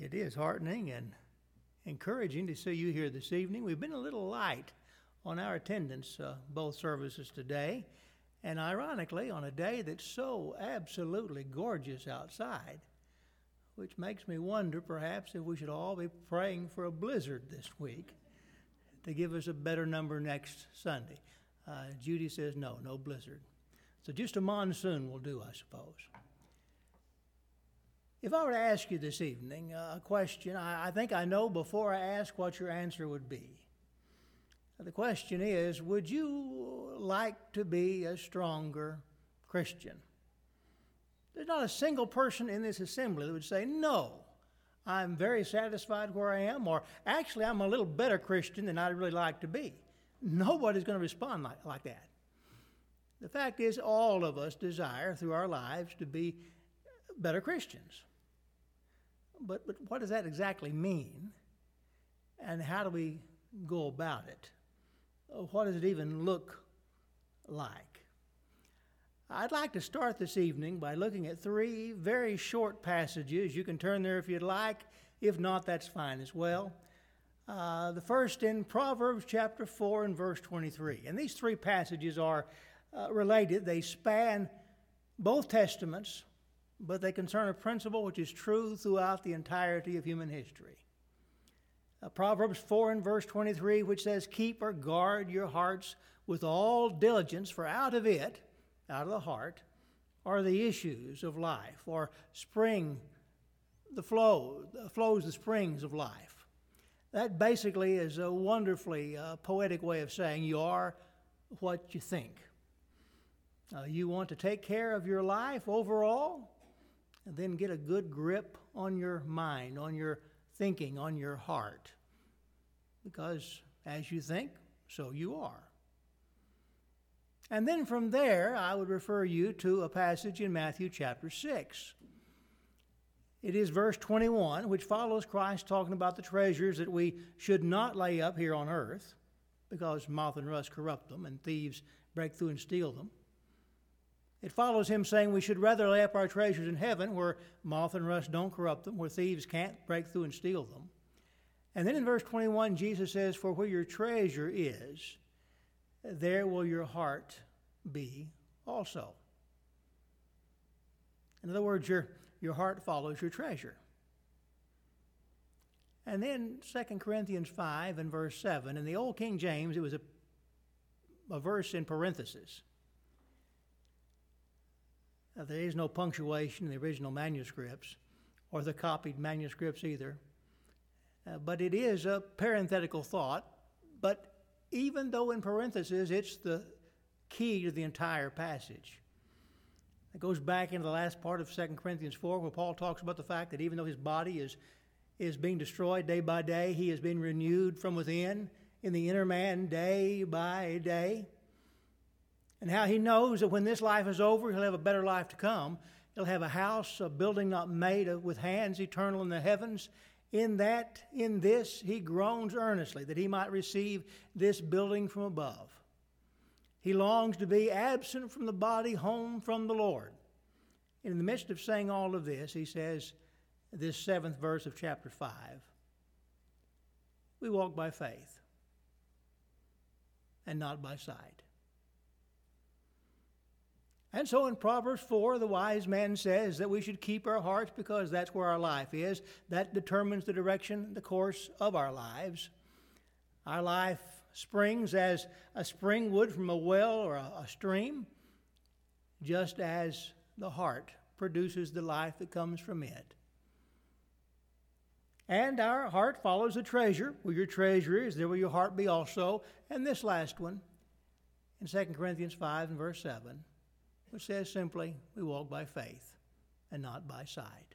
It is heartening and encouraging to see you here this evening. We've been a little light on our attendance, both services today, and ironically, on a day that's so absolutely gorgeous outside, which makes me wonder perhaps if we should all be praying for a blizzard this week to give us a better number next Sunday. Judy says no blizzard. So just a monsoon will do, I suppose. If I were to ask you this evening a question, I think I know before I ask what your answer would be. The question is, would you like to be a stronger Christian? There's not a single person in this assembly that would say, no, I'm very satisfied where I am, or actually I'm a little better Christian than I'd really like to be. Nobody's going to respond like that. The fact is, all of us desire through our lives to be better Christians. But what does that exactly mean? And how do we go about it? What does it even look like? I'd like to start this evening by looking at three very short passages. You can turn there if you'd like. If not, that's fine as well. The first in Proverbs chapter 4 and verse 23. And these three passages are related. They span both testaments, but they concern a principle which is true throughout the entirety of human history. Proverbs 4 and verse 23, which says, keep or guard your hearts with all diligence, for out of it, out of the heart, are the issues of life, or flows the springs of life. That basically is a wonderfully poetic way of saying you are what you think. You want to take care of your life overall, and then get a good grip on your mind, on your thinking, on your heart. Because as you think, so you are. And then from there, I would refer you to a passage in Matthew chapter 6. It is verse 21, which follows Christ talking about the treasures that we should not lay up here on earth, because moth and rust corrupt them, and thieves break through and steal them. It follows him saying we should rather lay up our treasures in heaven, where moth and rust don't corrupt them, where thieves can't break through and steal them. And then in verse 21, Jesus says, for where your treasure is, there will your heart be also. In other words, your heart follows your treasure. And then 2 Corinthians 5 and verse 7, in the Old King James, it was a verse in parentheses. There is no punctuation in the original manuscripts, or the copied manuscripts either. But it is a parenthetical thought. But even though in parentheses, it's the key to the entire passage. It goes back into the last part of 2 Corinthians 4, where Paul talks about the fact that even though his body is being destroyed day by day, he is being renewed from within in the inner man day by day. And how he knows that when this life is over, he'll have a better life to come. He'll have a house, a building not made with hands, eternal in the heavens. In this, he groans earnestly that he might receive this building from above. He longs to be absent from the body, home from the Lord. And in the midst of saying all of this, he says, this 7th verse of chapter 5, we walk by faith and not by sight. And so in Proverbs 4, the wise man says that we should keep our hearts because that's where our life is. That determines the direction, the course of our lives. Our life springs as a spring would from a well or a stream, just as the heart produces the life that comes from it. And our heart follows the treasure. Where your treasure is, there will your heart be also. And this last one, in 2 Corinthians 5 and verse 7, which says simply, we walk by faith and not by sight.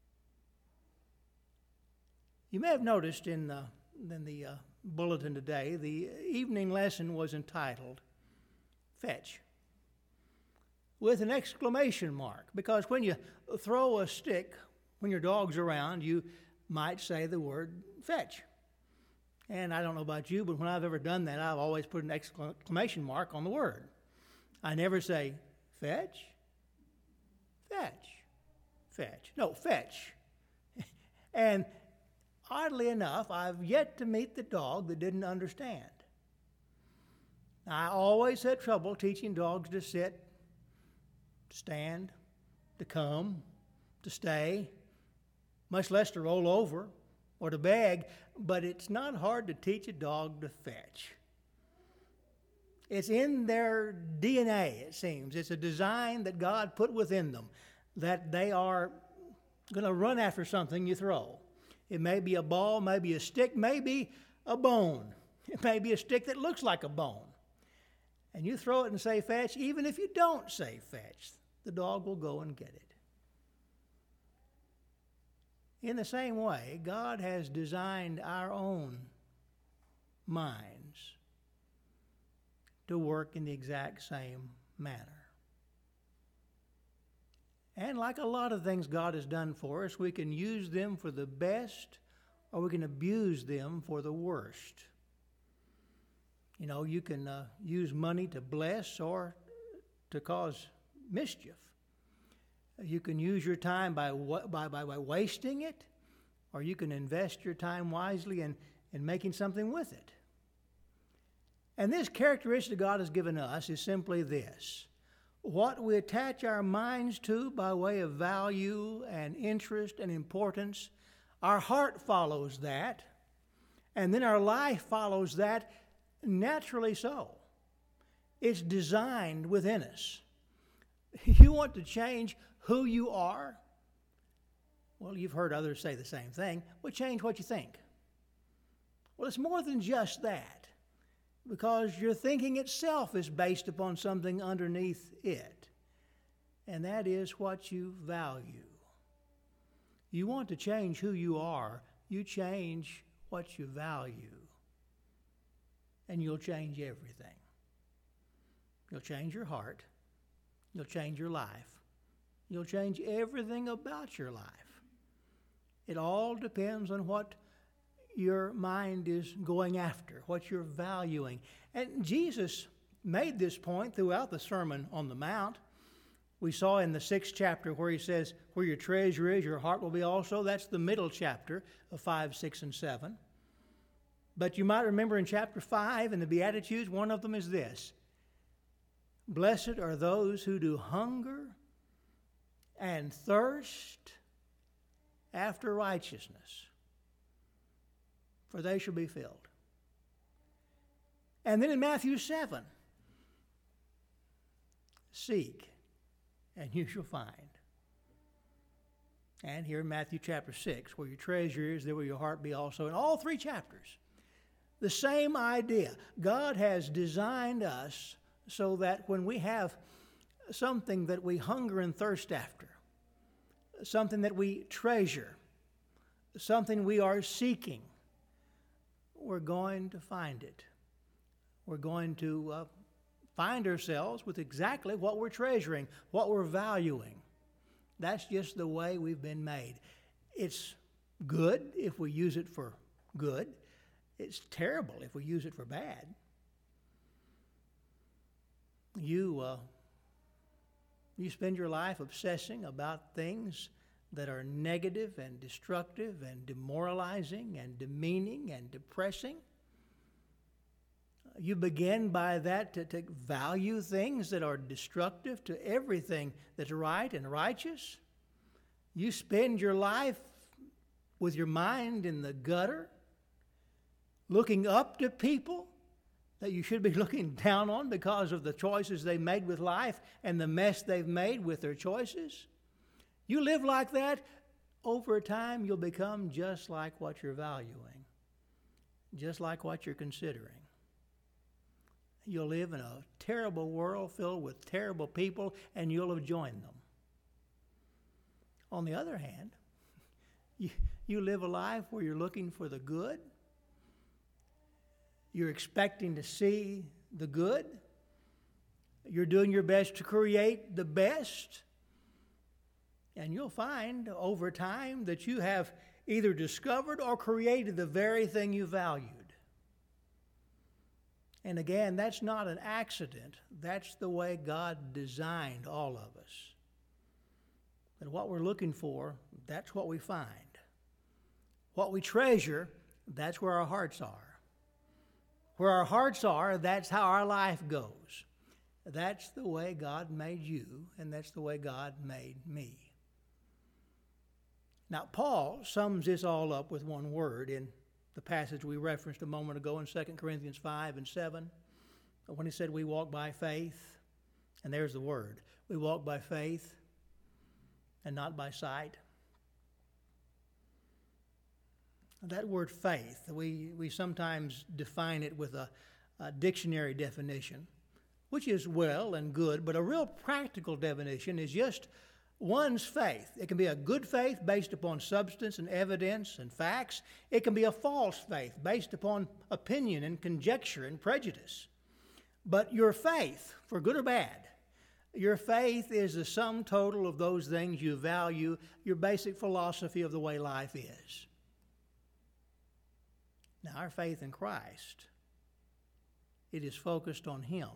You may have noticed in the bulletin today, the evening lesson was entitled, Fetch, with an exclamation mark, because when you throw a stick, when your dog's around, you might say the word fetch. And I don't know about you, but when I've ever done that, I've always put an exclamation mark on the word. I never say, fetch, fetch, fetch. No, fetch. And oddly enough, I've yet to meet the dog that didn't understand. I always had trouble teaching dogs to sit, to stand, to come, to stay, much less to roll over or to beg, but it's not hard to teach a dog to fetch. It's in their DNA, it seems. It's a design that God put within them, that they are going to run after something you throw. It may be a ball, maybe a stick, maybe a bone. It may be a stick that looks like a bone. And you throw it and say fetch, even if you don't say fetch, the dog will go and get it. In the same way, God has designed our own minds to work in the exact same manner. And like a lot of things God has done for us, we can use them for the best or we can abuse them for the worst. You know, you can use money to bless or to cause mischief. You can use your time by wasting it, or you can invest your time wisely in making something with it. And this characteristic God has given us is simply this: what we attach our minds to by way of value and interest and importance, our heart follows that, and then our life follows that naturally so. It's designed within us. You want to change who you are? Well, you've heard others say the same thing. Well, change what you think. Well, it's more than just that, because your thinking itself is based upon something underneath it, and that is what you value. You want to change who you are, you change what you value, and you'll change everything. You'll change your heart, you'll change your life, you'll change everything about your life. It all depends on what your mind is going after, what you're valuing. And Jesus made this point throughout the Sermon on the Mount. We saw in the 6th chapter where he says, where your treasure is, your heart will be also. That's the middle chapter of 5, 6, and 7. But you might remember in chapter 5 in the Beatitudes, one of them is this: blessed are those who do hunger and thirst after righteousness, for they shall be filled. And then in Matthew 7, seek and you shall find. And here in Matthew chapter 6, where your treasure is, there will your heart be also. In all 3 chapters, the same idea. God has designed us so that when we have something that we hunger and thirst after, something that we treasure, something we are seeking, we're going to find it. We're going to find ourselves with exactly what we're treasuring, what we're valuing. That's just the way we've been made. It's good if we use it for good. It's terrible if we use it for bad. You spend your life obsessing about things that are negative and destructive and demoralizing and demeaning and depressing. You begin by that to value things that are destructive to everything that's right and righteous. You spend your life with your mind in the gutter, looking up to people that you should be looking down on because of the choices they made with life and the mess they've made with their choices. You live like that, over time you'll become just like what you're valuing, just like what you're considering. You'll live in a terrible world filled with terrible people, and you'll have joined them. On the other hand, you live a life where you're looking for the good, you're expecting to see the good, you're doing your best to create the best, and you'll find over time that you have either discovered or created the very thing you valued. And again, that's not an accident. That's the way God designed all of us. And what we're looking for, that's what we find. What we treasure, that's where our hearts are. Where our hearts are, that's how our life goes. That's the way God made you, and that's the way God made me. Now, Paul sums this all up with one word in the passage we referenced a moment ago in 2 Corinthians 5 and 7, when he said we walk by faith, and there's the word. We walk by faith and not by sight. That word faith, we sometimes define it with a dictionary definition, which is well and good, but a real practical definition is just one's faith. It can be a good faith based upon substance and evidence and facts. It can be a false faith based upon opinion and conjecture and prejudice. But your faith, for good or bad, your faith is the sum total of those things you value, your basic philosophy of the way life is. Now, our faith in Christ, it is focused on Him,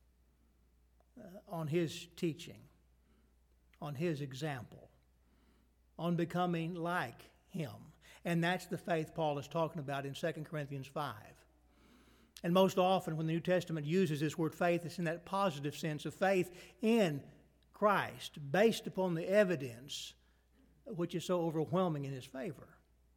on His teaching, on His example, on becoming like Him. And that's the faith Paul is talking about in 2 Corinthians 5. And most often when the New Testament uses this word faith, it's in that positive sense of faith in Christ, based upon the evidence which is so overwhelming in His favor.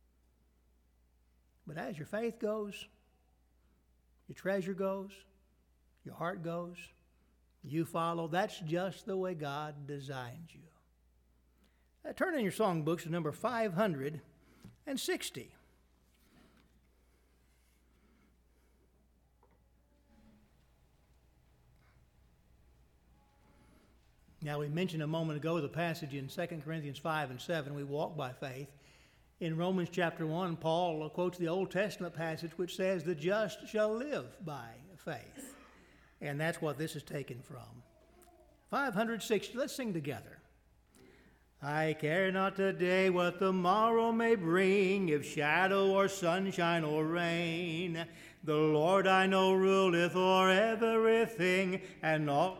But as your faith goes, your treasure goes, your heart goes, you follow. That's just the way God designed you. Turn in your songbooks to number 560. Now, we mentioned a moment ago the passage in 2 Corinthians 5 and 7, we walk by faith. In Romans chapter 1, Paul quotes the Old Testament passage which says, the just shall live by faith. And that's what this is taken from. 560, let's sing together. I care not today what the morrow may bring, if shadow or sunshine or rain. The Lord I know ruleth o'er everything, and all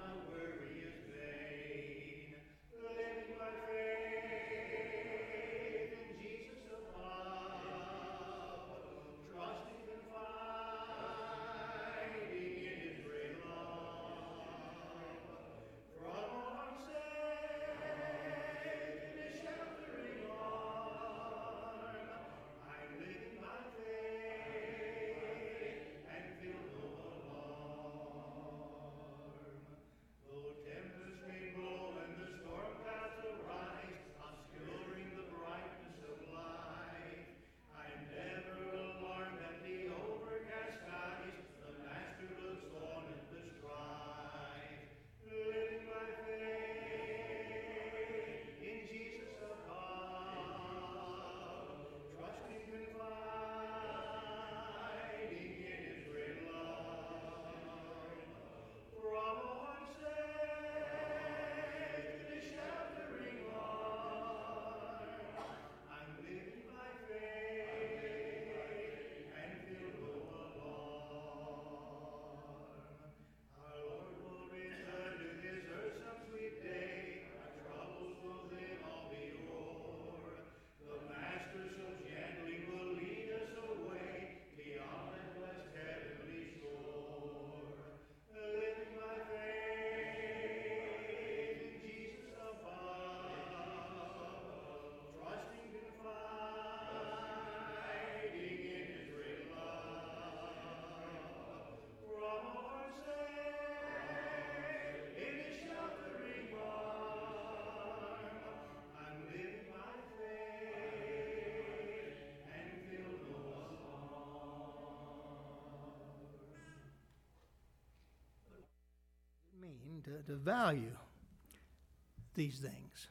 to value these things?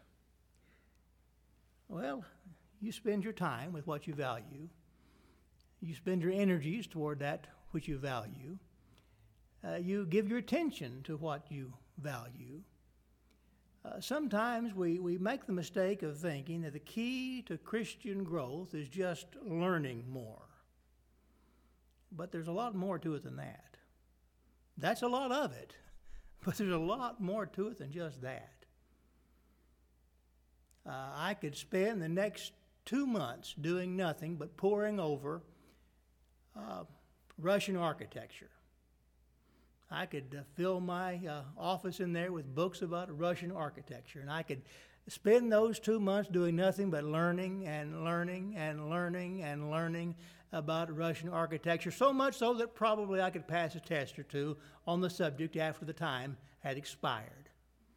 Well, you spend your time with what you value. You spend your energies toward that which you value. You give your attention to what you value. Sometimes we make the mistake of thinking that the key to Christian growth is just learning more. But there's a lot more to it than that. That's a lot of it. But there's a lot more to it than just that. I could spend the next 2 months doing nothing but poring over Russian architecture. I could fill my office in there with books about Russian architecture, and I could spend those 2 months doing nothing but learning and learning and learning and learning about Russian architecture, so much so that probably I could pass a test or two on the subject after the time had expired.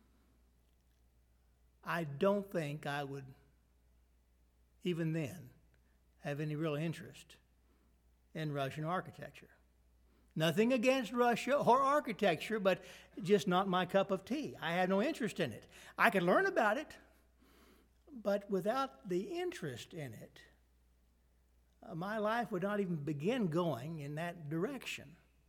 I don't think I would, even then, have any real interest in Russian architecture. Nothing against Russia or architecture, but just not my cup of tea. I had no interest in it. I could learn about it, but without the interest in it, my life would not even begin going in that direction.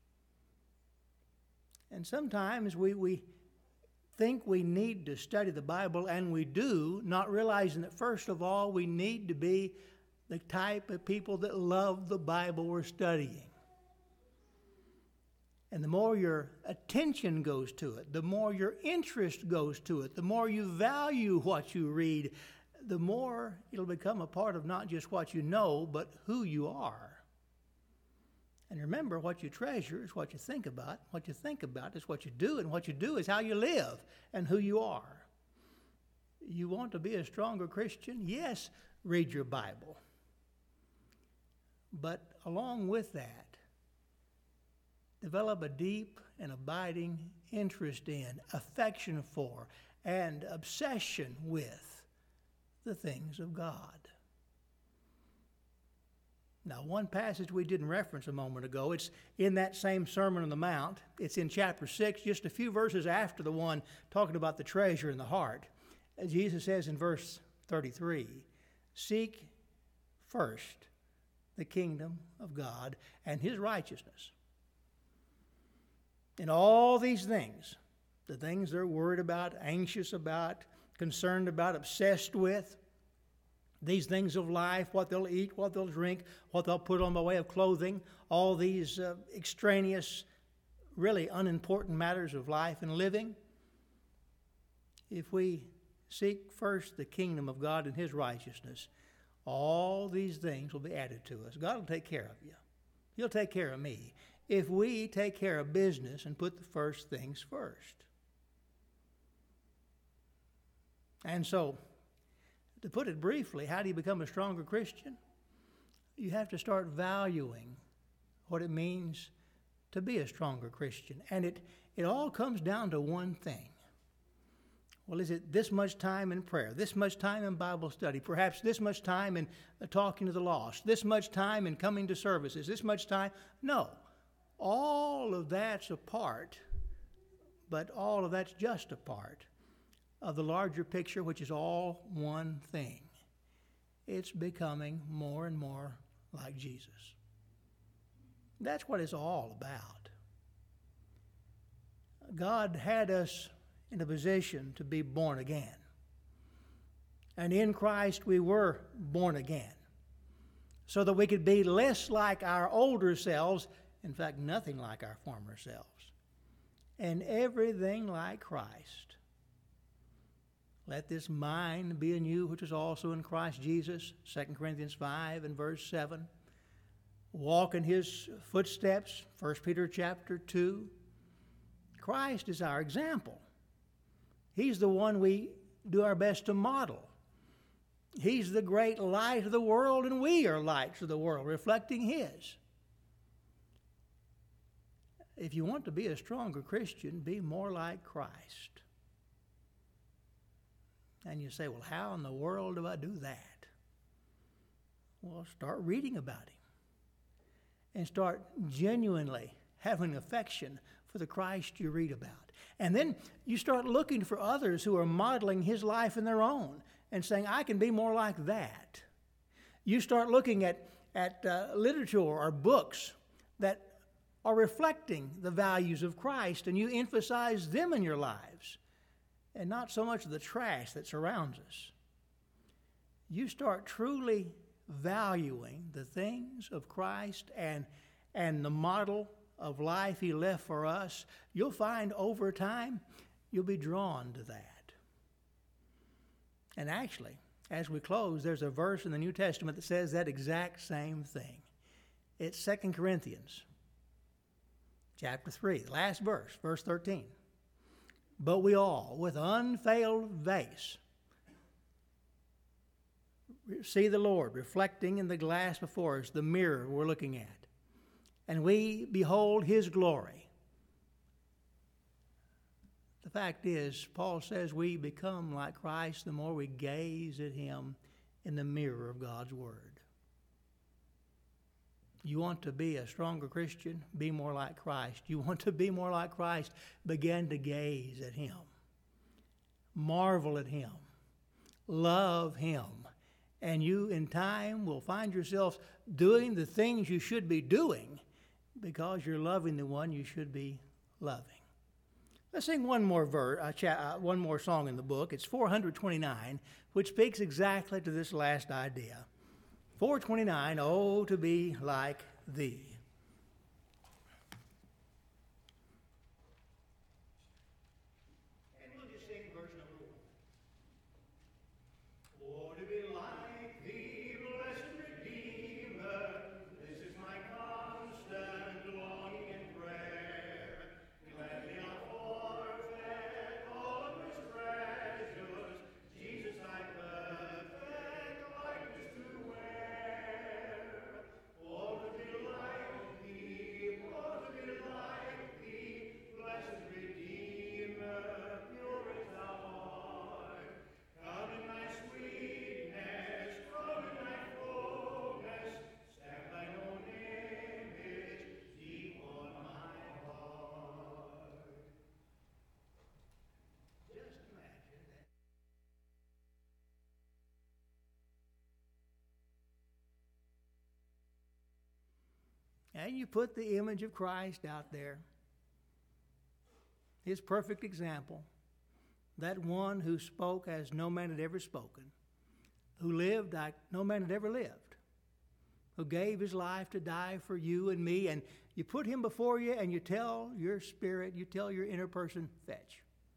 And sometimes we think we need to study the Bible, and we do, not realizing that first of all, we need to be the type of people that love the Bible we're studying. And the more your attention goes to it, the more your interest goes to it, the more you value what you read, the more it'll become a part of not just what you know, but who you are. And remember, what you treasure is what you think about. What you think about is what you do, and what you do is how you live and who you are. You want to be a stronger Christian? Yes, read your Bible. But along with that, develop a deep and abiding interest in, affection for, and obsession with the things of God. Now, one passage we didn't reference a moment ago, it's in that same Sermon on the Mount. It's in chapter 6, just a few verses after the one talking about the treasure in the heart. Jesus says in verse 33, "Seek first the kingdom of God and his righteousness. And all these things, the things they're worried about, anxious about, concerned about, obsessed with, these things of life, what they'll eat, what they'll drink, what they'll put on by way of clothing, all these extraneous, really unimportant matters of life and living, if we seek first the kingdom of God and his righteousness, all these things will be added to us. God will take care of you. He'll take care of me if we take care of business and put the first things first. And so, to put it briefly, how do you become a stronger Christian? You have to start valuing what it means to be a stronger Christian. And it all comes down to one thing. Well, is it this much time in prayer, this much time in Bible study, perhaps this much time in talking to the lost, this much time in coming to services, this much time? No. All of that's a part, but all of that's just a part of the larger picture, which is all one thing. It's becoming more and more like Jesus. That's what it's all about. God had us in a position to be born again. And in Christ we were born again, so that we could be less like our older selves, in fact, nothing like our former selves, and everything like Christ. Let this mind be in you, which is also in Christ Jesus, 2 Corinthians 5 and verse 7. Walk in his footsteps, 1 Peter chapter 2. Christ is our example. He's the one we do our best to model. He's the great light of the world, and we are lights of the world, reflecting his. If you want to be a stronger Christian, be more like Christ. And you say, well, how in the world do I do that? Well, start reading about him. And start genuinely having affection for the Christ you read about. And then you start looking for others who are modeling his life in their own and saying, I can be more like that. You start looking at literature or books that are reflecting the values of Christ, and you emphasize them in your lives and not so much the trash that surrounds us. You start truly valuing the things of Christ and the model of life he left for us. You'll find over time you'll be drawn to that. And actually, As we close, there's a verse in the New Testament that says that exact same thing. It's 2 Corinthians chapter 3, the last verse, verse 13. But we all, with unveiled face, see the Lord reflecting in the glass before us, the mirror we're looking at. And we behold His glory. The fact is, Paul says we become like Christ the more we gaze at Him in the mirror of God's Word. You want to be a stronger Christian? Be more like Christ. You want to be more like Christ? Begin to gaze at Him. Marvel at Him. Love Him. And you, in time, will find yourself doing the things you should be doing because you're loving the one you should be loving. Let's sing one more one more song in the book. It's 429, which speaks exactly to this last idea. 429, oh, to be like Thee. And we'll just sing verse number 1. Oh, to be like Thee, blessed Redeemer, this is my constant longing and prayer. Gladly I'll forfeit all of His treasures, Jesus thy perfect likeness to wear. Oh, to be like Thee, blessed Redeemer, pure as Thou art. Come in Thy sweetness, come in Thy fullness, stamp Thine own image deep on my heart. Just imagine that. And you put the image of Christ out there, His perfect example, that one who spoke as no man had ever spoken, who lived like no man had ever lived, who gave His life to die for you and me, and you put Him before you and you tell your spirit, you tell your inner person, fetch.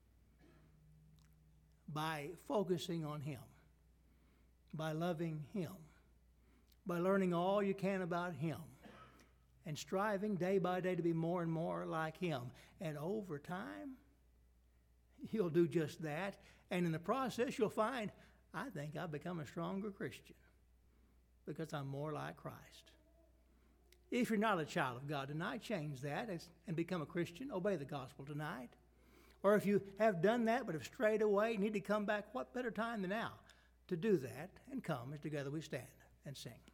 By focusing on Him, by loving Him, by learning all you can about Him, and striving day by day to be more and more like Him. And over time, you'll do just that. And in the process, you'll find, I think I've become a stronger Christian because I'm more like Christ. If you're not a child of God tonight, change that and become a Christian. Obey the gospel tonight. Or if you have done that but have strayed away, need to come back, what better time than now to do that and come as together we stand and sing.